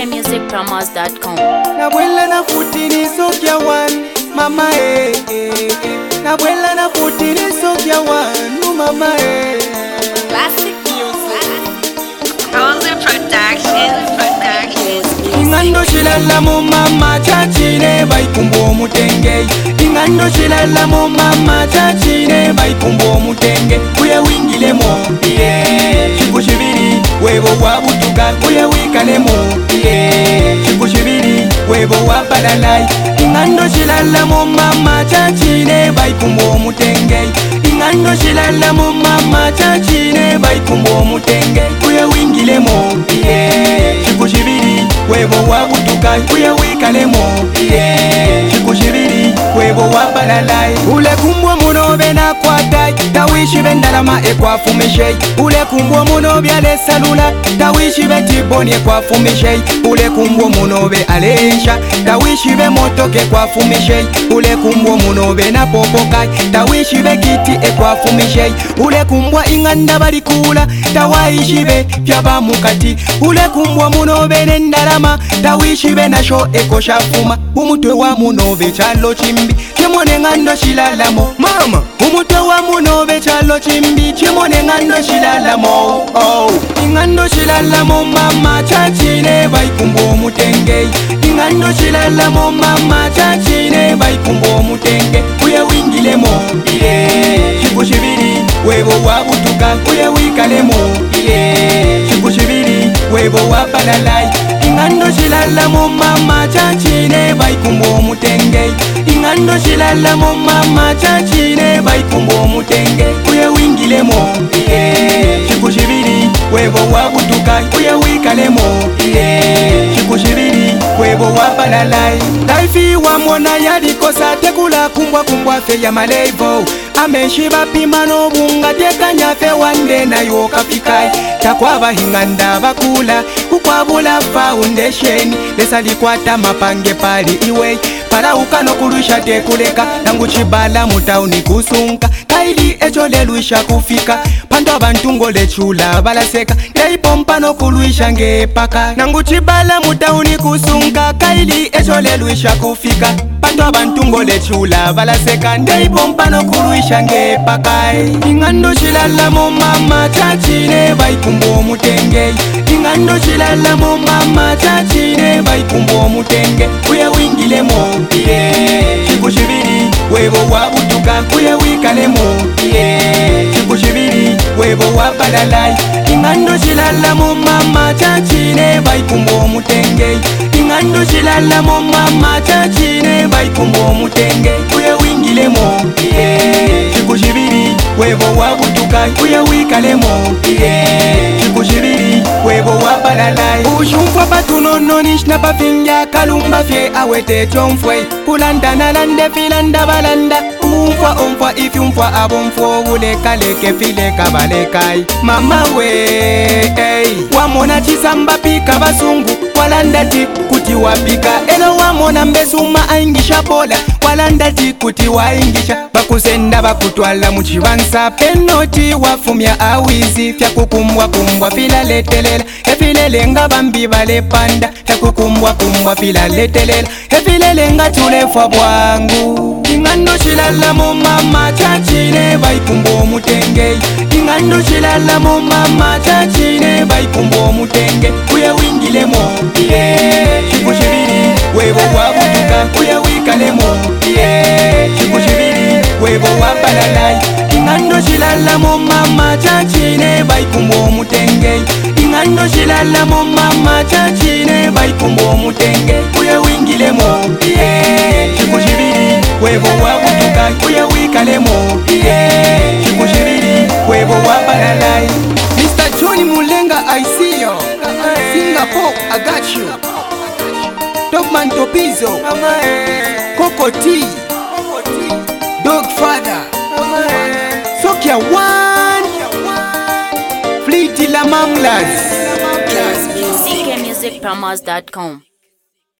ckmusicpromos.com. Nabuela na futini sokya one, mama Nabuela na futini sokya one, mama Classic music. Rose Production. Ingando shilala mo mama chachine baikumbo mutenge. Ingando shilala mo mama chachine baikumbo mutenge. Kuya wingile mo chikushibiri webo wabutuka kuya wikale mo chikushibiri webo wabalalai. Ingando shilala mo mama chachine baikumbo mutenge. Ingando shilala mo mama chachine baikumbo mutenge. Kuya wingile mo chikushibiri webo wabutuka kuya wikale mo chikushibiri webo wabalalai. Ule kumbwa munobe na kwatai tawishi bendalama ekwafumishei. Ule kumbwa munobe ale salula tawishi betiboni ekwafumishei. Ule kumbwa munobe alensha tawishi be motoke ekwafumishei. Ule kumbwa munobe na popokai tawishi be kiti ekwafumishei. Ule kumbwa inganda balikula tawaishi be byaba mukati. Ule kumbwa munobe nendalama tawishi be nasho ekoshafuma. Umutwe wa munobe chalo chimbi chimone ngando shilalamo mama. Umutwe wa munobe chalo chimbi chimone ngando shilalamo ingando shilalamo mama chachine baikumbo mutenge. Ingando shilalamo mama chachine baikumbo mutenge. Kuya wingile mo chikushibiri webo wabutuka kuya wikale mo chikushibiri webo wabalalai. Ingando shilalamo mama chachine baikumbo mutenge. Ingando shilalamo mama chachine baikumbo mutenge. Kuya wingile mo chikushibiri webo wabutuka kuya wikale mo chikushibiri webo wabalalai. Taifi wa mwana yalikosa tekula kumbwa fe ya malevo. Ameshiba pima no bunga tekanya fe wande na yoka fikai. Takwaba hinganda bakula ukwabula foundation. Lesa likwata mapange pali iwe para ukano kulusha tekuleka. Nangu chibala mutauni kusunka kaili echo leluisha kufika. Pando abantungo lechula balaseka yaipompa no kulusha ngepaka. Nangu chibala mutauni kusunka kaili echo leluisha kufika. Pando abantungo lechula balaseka yaipompa no kulusha ngepaka. Ingando shilalamo mama chachine baikumbo mutenge. Ingando shilalamo mama chachine baikumbo mutenge. Kuya wingile mo chikushibiri webo wabutuka kuya wikale mo chikushibiri webo wabalalai. Ingando shilalamo mama chachine baikumbo mutenge. Ingando shilalamo mama chachine baikumbo mutenge. Kuya wingile mo chikushibiri webo wabutuka kuya wikale mo chikushibiri webo wabalalai. Ushumfwa batunono nishna bafinja kalumba fye awete chomfwe. Kulanda lande filanda balanda umfwa ifyumfwa abomfwo uleka leke fileka balekai. Mama we wamona chisamba pika basungu walanda ti kuti wapika. Elo wamona mbesuma aingisha bola walanda ti kuti waingisha. Bakusenda bakutwala muchibansa penoti wafumya awizi. Fya kukumbwa fila letelela efilele nga bambi bale panda. Fya kukumbwa fila letelela efilele nga tulefwa bwangu. Ingando shilalamo mama chachine baikumbo mutenge. Ingando shilalamo mama chachine baikumbo mutenge. Kuya wingile mo chikushibiri webo wabutuka kuya wikale mo chikushibiri webo wabalalai. Ingando shilalamo mama chachine baikumbo mutenge. Ingando shilalamo mama chachine baikumbo mutenge. Kuya wingile mo chikushibiri webo wabutuka kuya wikale mo chikushibiri webo wabalalai. Mr. Johnny Mulenga, I see you. Singapore, I got you. Dogman Topizo, Coco T, Dog Father, Sokya One, Fleety La Mamlas. ckmusicpromos.com.